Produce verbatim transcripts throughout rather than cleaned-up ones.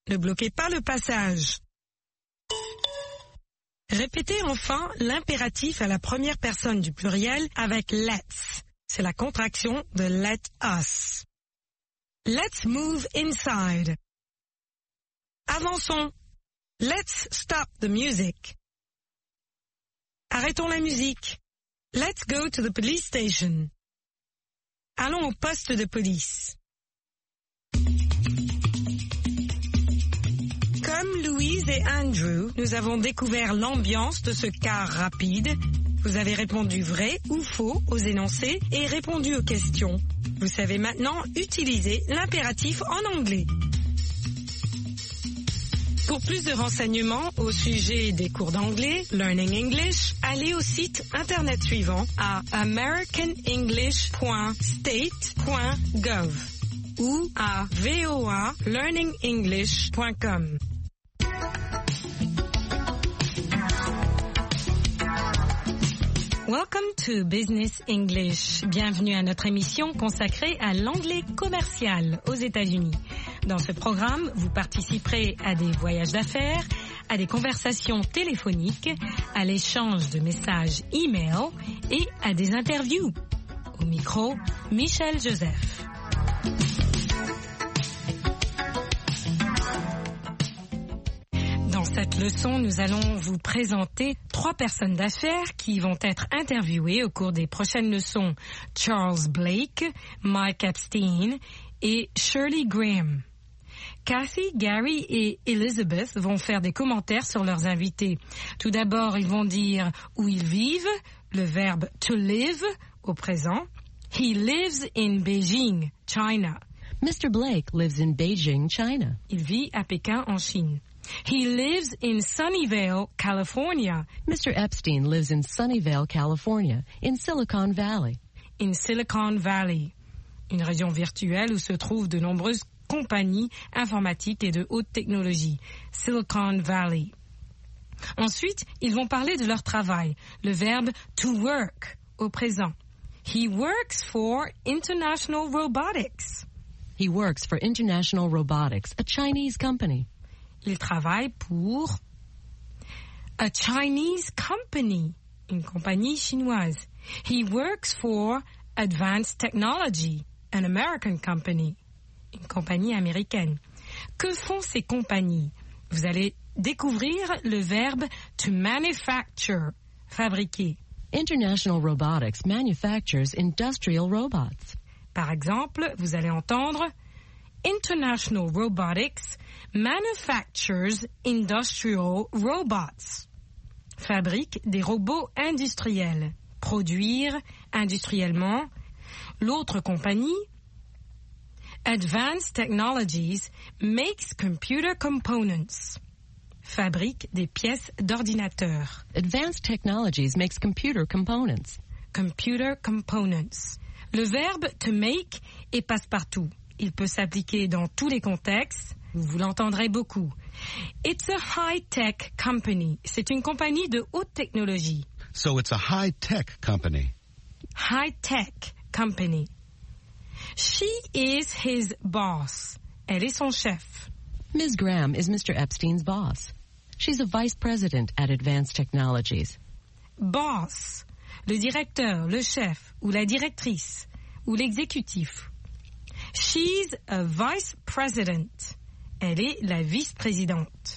Ne bloquez pas le passage. Répétez enfin l'impératif à la première personne du pluriel avec let's. C'est la contraction de let us. Let's move inside. Avançons. Let's stop the music. Arrêtons la musique. Let's go to the police station. Allons au poste de police. Comme Louise et Andrew, nous avons découvert l'ambiance de ce car rapide. Vous avez répondu vrai ou faux aux énoncés et répondu aux questions. Vous savez maintenant utiliser l'impératif en anglais. Pour plus de renseignements au sujet des cours d'anglais, Learning English, allez au site internet suivant à american english point state point gov ou à v o a learning english point com. Welcome to Business English. Bienvenue à notre émission consacrée à l'anglais commercial aux États-Unis. Dans ce programme, vous participerez à des voyages d'affaires, à des conversations téléphoniques, à l'échange de messages e-mail et à des interviews. Au micro, Michel Joseph. Dans cette leçon, nous allons vous présenter trois personnes d'affaires qui vont être interviewées au cours des prochaines leçons. Charles Blake, Mike Epstein et Shirley Graham. Kathy, Gary et Elizabeth vont faire des commentaires sur leurs invités. Tout d'abord, ils vont dire où ils vivent, le verbe to live au présent. He lives in Beijing, China. Mister Blake lives in Beijing, China. Il vit à Pékin, en Chine. He lives in Sunnyvale, California. Mister Epstein lives in Sunnyvale, California, in Silicon Valley. In Silicon Valley, une région virtuelle où se trouvent de nombreuses compagnies informatiques et de haute technologie. Silicon Valley. Ensuite, ils vont parler de leur travail, le verbe to work au présent. He works for International Robotics. He works for International Robotics, a Chinese company. Il travaille pour a Chinese company, une compagnie chinoise. He works for Advanced Technology, an American company, une compagnie américaine. Que font ces compagnies? Vous allez découvrir le verbe to manufacture, fabriquer. International Robotics manufactures industrial robots. Par exemple, vous allez entendre International Robotics manufactures industrial robots. Fabrique des robots industriels. Produire industriellement. L'autre compagnie, Advanced Technologies, makes computer components. Fabrique des pièces d'ordinateur. Advanced Technologies makes computer components. Computer components. Le verbe to make est passe-partout. Il peut s'appliquer dans tous les contextes. Vous l'entendrez beaucoup. It's a high-tech company. C'est une compagnie de haute technologie. So it's a high-tech company. High-tech company. She is his boss. Elle est son chef. Miz Graham is Mister Epstein's boss. She's a vice president at Advanced Technologies. Boss, le directeur, le chef, ou la directrice, ou l'exécutif. She's a vice president. Elle est la vice-présidente.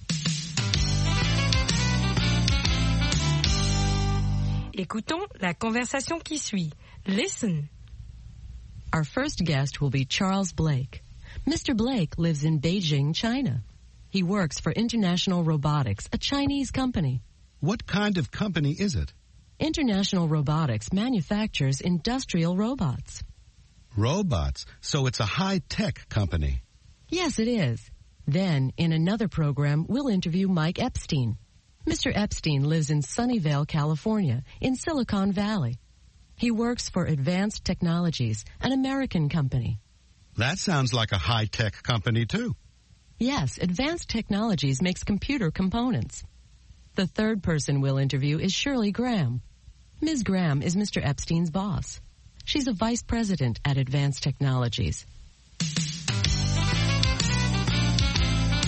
Écoutons la conversation qui suit. Listen. Our first guest will be Charles Blake. Mister Blake lives in Beijing, China. He works for International Robotics, a Chinese company. What kind of company is it? International Robotics manufactures industrial robots. Robots, so it's a high-tech company. Yes, it is. Then, in another program, we'll interview Mike Epstein. Mister Epstein lives in Sunnyvale, California, in Silicon Valley. He works for Advanced Technologies, an American company. That sounds like a high-tech company, too. Yes, Advanced Technologies makes computer components. The third person we'll interview is Shirley Graham. Miz Graham is Mister Epstein's boss. She's a vice president at Advanced Technologies.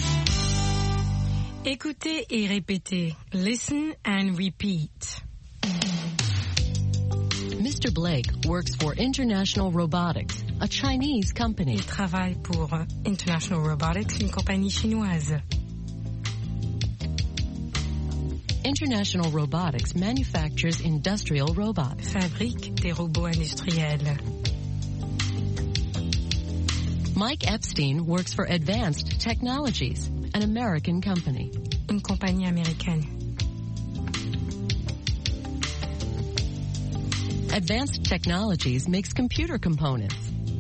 Écoutez et répétez. Listen and repeat. Mister Blake works for International Robotics, a Chinese company. Il travaille pour International Robotics, une compagnie chinoise. International Robotics manufactures industrial robots. Fabrique des robots industriels. Mike Epstein works for Advanced Technologies, an American company. Une compagnie américaine. Advanced Technologies makes computer components.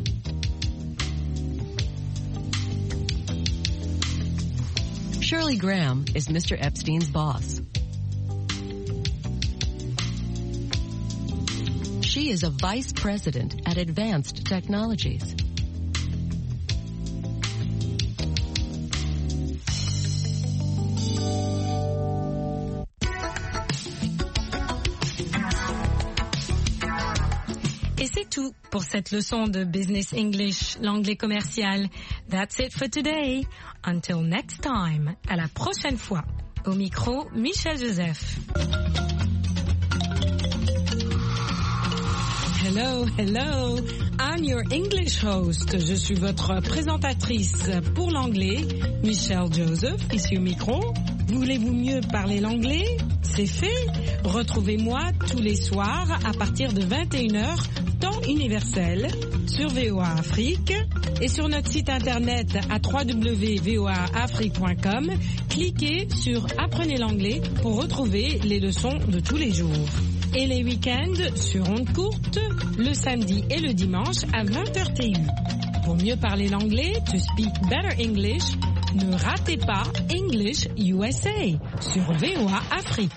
Shirley Graham is Mister Epstein's boss. She is a vice president at Advanced Technologies. Et c'est tout pour cette leçon de Business English, l'anglais commercial. That's it for today. Until next time. À la prochaine fois. Au micro, Michel Joseph. Hello, hello. I'm your English host. Je suis votre présentatrice pour l'anglais, Michel Joseph, ici au micro. Voulez-vous mieux parler l'anglais? C'est fait. Retrouvez-moi tous les soirs à partir de vingt et une heures, temps universel, sur V O A Afrique et sur notre site internet à w w w point v o a afrique point com. Cliquez sur Apprenez l'anglais pour retrouver les leçons de tous les jours. Et les week-ends sur ondes courtes, le samedi et le dimanche à vingt heures T U. Pour mieux parler l'anglais, to speak better English, ne ratez pas English U S A sur V O A Afrique.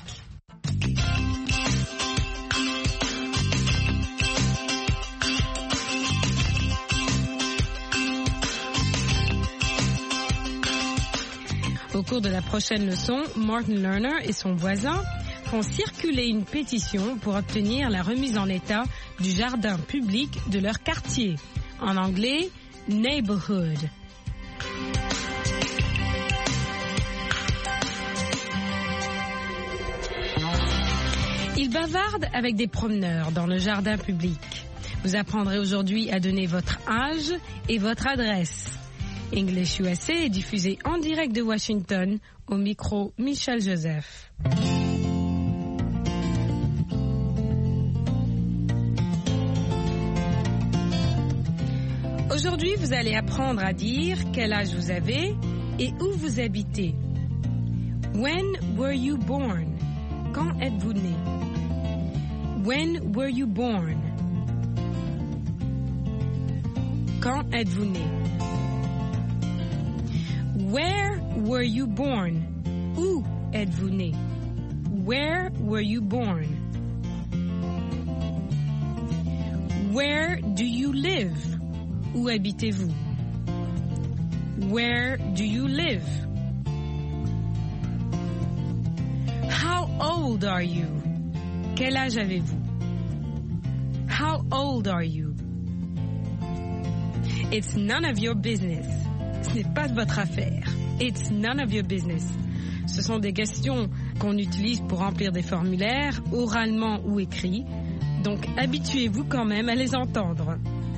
Au cours de la prochaine leçon, Martin Lerner et son voisin font circuler une pétition pour obtenir la remise en état du jardin public de leur quartier. En anglais, neighborhood. Ils bavardent avec des promeneurs dans le jardin public. Vous apprendrez aujourd'hui à donner votre âge et votre adresse. English U S A est diffusé en direct de Washington, au micro Michel Joseph. Aujourd'hui, vous allez apprendre à dire quel âge vous avez et où vous habitez. When were you born? Quand êtes-vous né? When were you born? Quand êtes-vous né? Where were you born? Où êtes-vous né? Where were you born? Where do you live? Où habitez-vous? Where do you live? How old are you? Quel âge avez-vous? How old are you? It's none of your business. Ce n'est pas de votre affaire. It's none of your business. Ce sont des questions qu'on utilise pour remplir des formulaires, oralement ou écrits. Donc habituez-vous quand même à les entendre.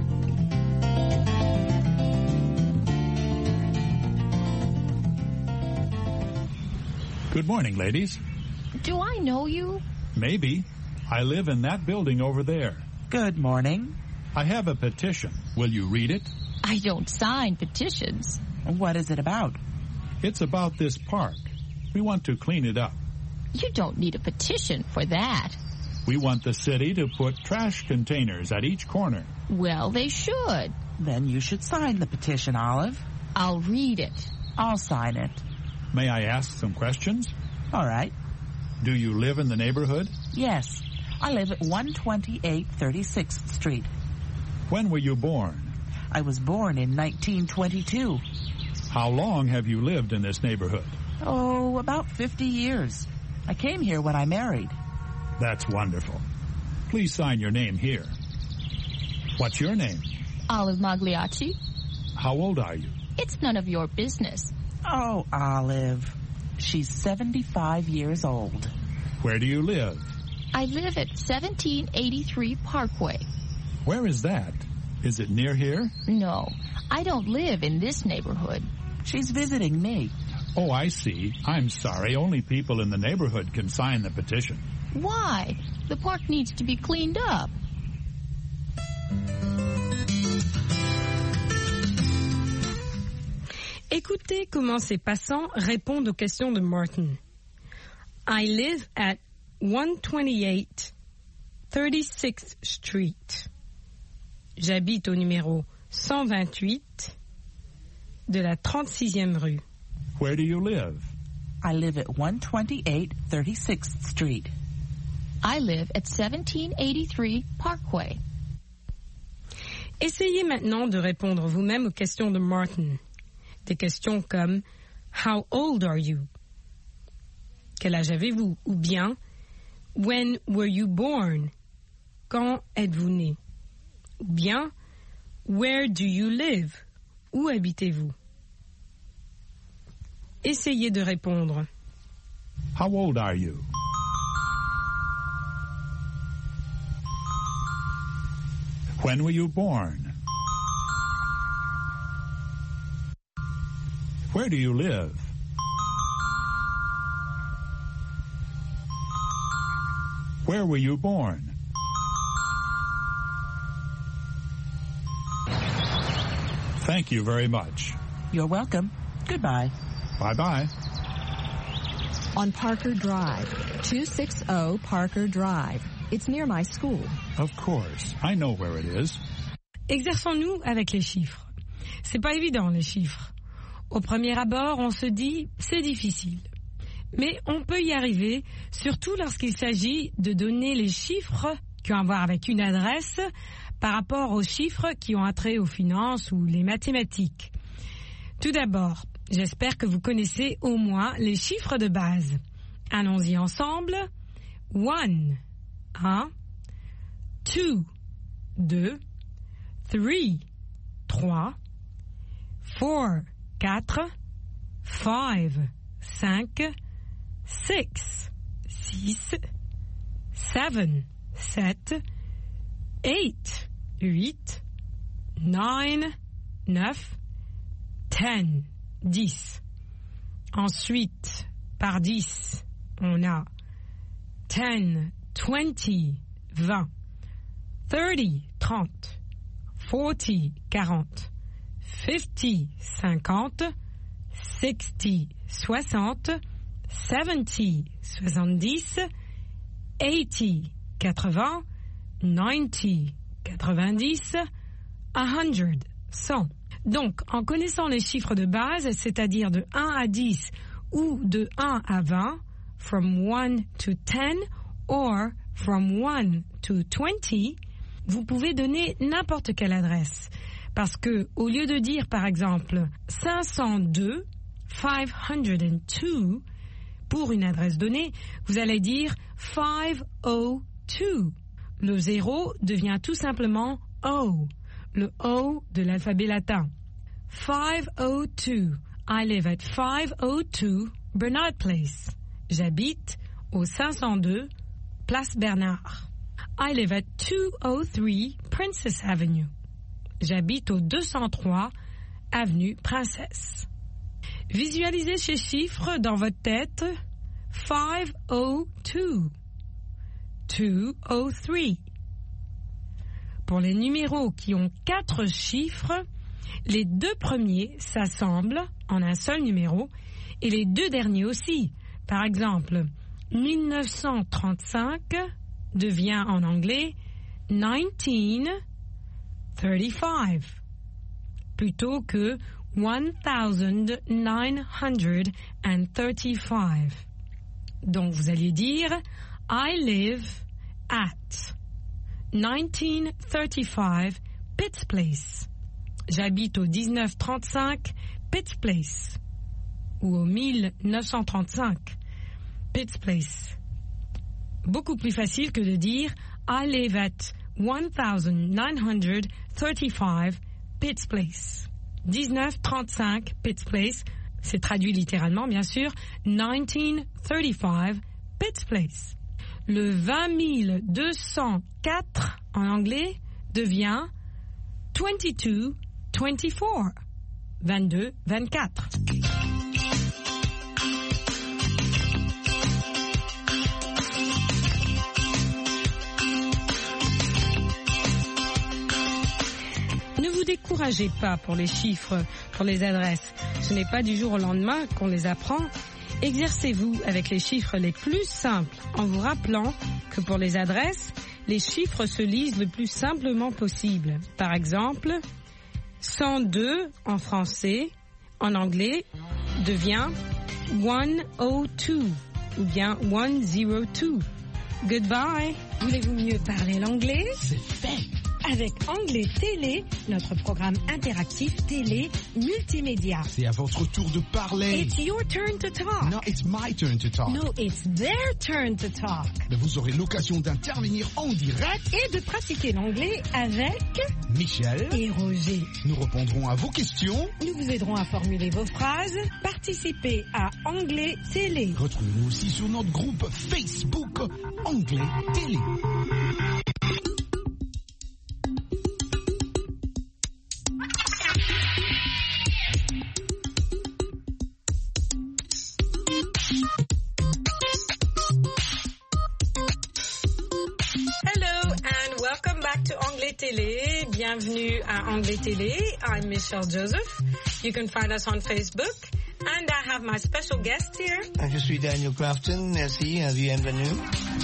Good morning, ladies. Do I know you? Maybe. I live in that building over there. Good morning. I have a petition. Will you read it? I don't sign petitions. What is it about? It's about this park. We want to clean it up. You don't need a petition for that. We want the city to put trash containers at each corner. Well, they should. Then you should sign the petition, Olive. I'll read it. I'll sign it. May I ask some questions? All right. Do you live in the neighborhood? Yes. I live at one twenty-eight thirty-sixth Street. When were you born? I was born in nineteen twenty-two. How long have you lived in this neighborhood? Oh, about fifty years. I came here when I married. That's wonderful. Please sign your name here. What's your name? Olive Magliacci. How old are you? It's none of your business. Oh, Olive. She's seventy-five years old. Where do you live? I live at seventeen eighty-three Parkway. Where is that? Is it near here? No, I don't live in this neighborhood. She's visiting me. Oh, I see. I'm sorry. Only people in the neighborhood can sign the petition. Why? The park needs to be cleaned up. Écoutez comment ces passants répondent aux questions de Martin. I live at one twenty-eight thirty-sixth Street. J'habite au numéro cent vingt-huit de la trente-sixième rue. Where do you live? I live at one twenty-eight thirty-sixth Street. I live at seventeen eighty-three Parkway. Essayez maintenant de répondre vous-même aux questions de Martin. Des questions comme « How old are you ?» Quel âge avez-vous? Ou bien « When were you born ?» Quand êtes-vous né? Ou bien « Where do you live ?» Où habitez-vous? Essayez de répondre. How old are you? When were you born? Where do you live? Where were you born? Thank you very much. You're welcome. Goodbye. Bye-bye. On Parker Drive, two sixty Parker Drive. It's near my school. Of course. I know where it is. Exerçons-nous avec les chiffres. C'est pas évident, les chiffres. Au premier abord, on se dit « c'est difficile ». Mais on peut y arriver, surtout lorsqu'il s'agit de donner les chiffres qui ont à voir avec une adresse par rapport aux chiffres qui ont attrait aux finances ou les mathématiques. Tout d'abord, j'espère que vous connaissez au moins les chiffres de base. Allons-y ensemble. One, un. Two, deux. Three, trois. Four, quatre. Five, cinq. Six, six. Seven, sept. Eight, huit. Nine, neuf. Ten, dix. Ensuite, par dix, on a ten, twenty, vingt. Thirty, trente. Forty, quarante. Fifty, cinquante. Sixty, soixante. Seventy, soixante-dix. Eighty, quatre-vingts. Ninety, quatre-vingt-dix. A hundred, cent. Donc, en connaissant les chiffres de base, c'est-à-dire de un à dix ou de un à vingt, from one to ten or from one to twenty, vous pouvez donner n'importe quelle adresse. Parce que, au lieu de dire, par exemple, cinq cent deux, five hundred two, pour une adresse donnée, vous allez dire five oh two. Le zéro devient tout simplement O, le O de l'alphabet latin. five oh two. I live at five oh two Bernard Place. J'habite au cinq cent deux Place Bernard. I live at two oh three Princess Avenue. J'habite au deux cent trois Avenue Princesse. Visualisez ces chiffres dans votre tête. five oh two. two oh three. Pour les numéros qui ont quatre chiffres, les deux premiers s'assemblent en un seul numéro et les deux derniers aussi. Par exemple, mille neuf cent trente-cinq devient en anglais nineteen thirty-five plutôt que one thousand nine hundred thirty-five. Donc vous allez dire I live at nineteen thirty-five Pitts Place. J'habite au dix-neuf trente-cinq Pitts Place ou au mille neuf cent trente-cinq Pitts Place. Beaucoup plus facile que de dire I live at one thousand nine hundred thirty-five Pitts Place. dix-neuf trente-cinq Pitts Place, c'est traduit littéralement bien sûr, nineteen thirty-five Pitt's Place. Le vingt mille deux cent quatre en anglais devient twenty-two twenty-four, vingt-deux vingt-quatre. Ne vous découragez pas pour les chiffres, pour les adresses. Ce n'est pas du jour au lendemain qu'on les apprend. Exercez-vous avec les chiffres les plus simples en vous rappelant que pour les adresses, les chiffres se lisent le plus simplement possible. Par exemple, cent deux en français, en anglais, devient one oh two ou bien one oh two. Goodbye. Voulez-vous mieux parler l'anglais? C'est fait. Avec Anglais Télé, notre programme interactif télé multimédia. C'est à votre tour de parler. It's your turn to talk. No, it's my turn to talk. No, it's their turn to talk. Mais vous aurez l'occasion d'intervenir en direct et de pratiquer l'anglais avec Michel et Roger. Nous répondrons à vos questions. Nous vous aiderons à formuler vos phrases. Participez à Anglais Télé. Retrouvez-nous aussi sur notre groupe Facebook Anglais Télé. Télé. Bienvenue à Anglais Télé. I'm Michelle Joseph. You can find us on Facebook. And I have my special guest here. Je suis Daniel Crafton. Merci. Bienvenue.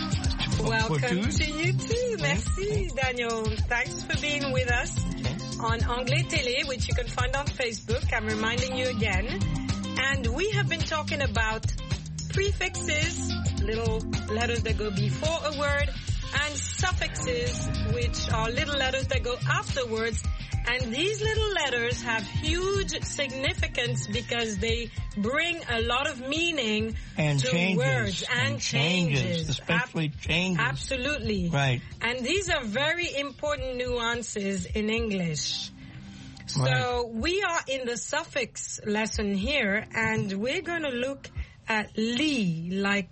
Welcome to you too. Merci, Daniel. Thanks for being with us on Anglais Télé, which you can find on Facebook. I'm reminding you again. And we have been talking about prefixes, little letters that go before a word, and suffixes, which are little letters that go afterwards. And these little letters have huge significance because they bring a lot of meaning and to changes, words and, and changes. changes. Especially Ab- changes. Absolutely. Right. And these are very important nuances in English. So right. we are in the suffix lesson here, and we're going to look at lee, like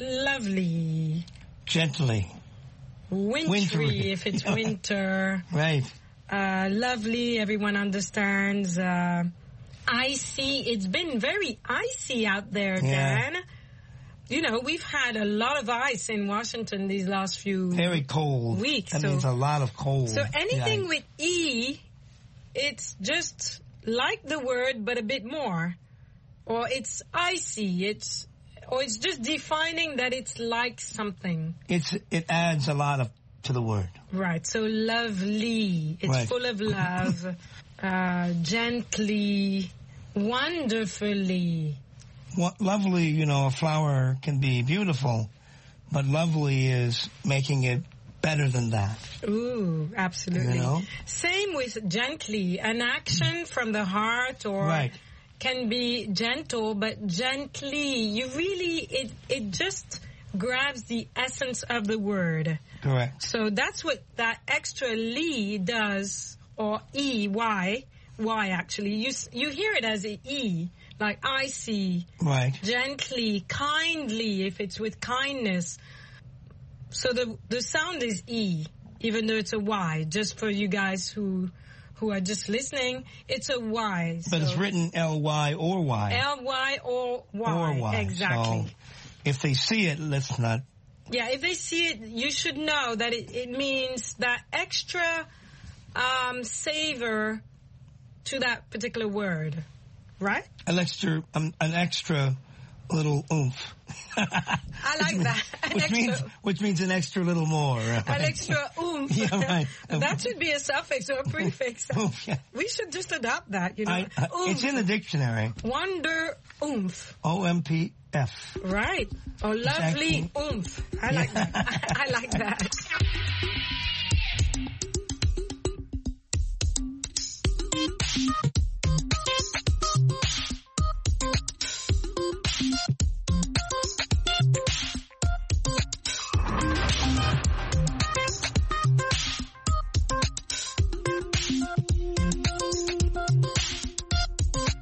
lovely. Gently. Wintry, Wintry. if it's winter. Right. Uh, lovely, everyone understands. Uh, icy, it's been very icy out there, yeah. Dan. You know, we've had a lot of ice in Washington these last few Very cold. weeks. That so, means a lot of cold. So anything yeah. with E, it's just like the word, but a bit more. Or it's icy, it's... Or it's just defining that it's like something. It's It adds a lot of to the word. Right. So lovely. It's right. full of love. uh, gently. Wonderfully. What, lovely, you know, a flower can be beautiful, but lovely is making it better than that. Ooh, absolutely. You know? Same with gently. An action from the heart or... Right. Can be gentle, but gently, you really, it, it just grabs the essence of the word. Correct. So that's what that extra ly does, or E, Y, Y actually. You, you hear it as an E, like icy. Right. Gently, kindly, if it's with kindness. So the, the sound is E, even though it's a Y, just for you guys who... who are just listening, it's a Y. But so it's written L Y or Y. L Y or Y. Or Y. Exactly. So if they see it, let's not... Yeah, if they see it, you should know that it, it means that extra um, savor to that particular word. Right? An extra, um, an extra little oomph. I like that. An which extra, means which means an extra little more. Right? An extra oomph. Yeah, right. That should be a suffix or a prefix. Oomph, yeah. We should just adopt that, you know. I, uh, it's in the dictionary. Wonder oomph. O M P F. Right. Or lovely Exactly. oomph. I like Yeah. that. I like that.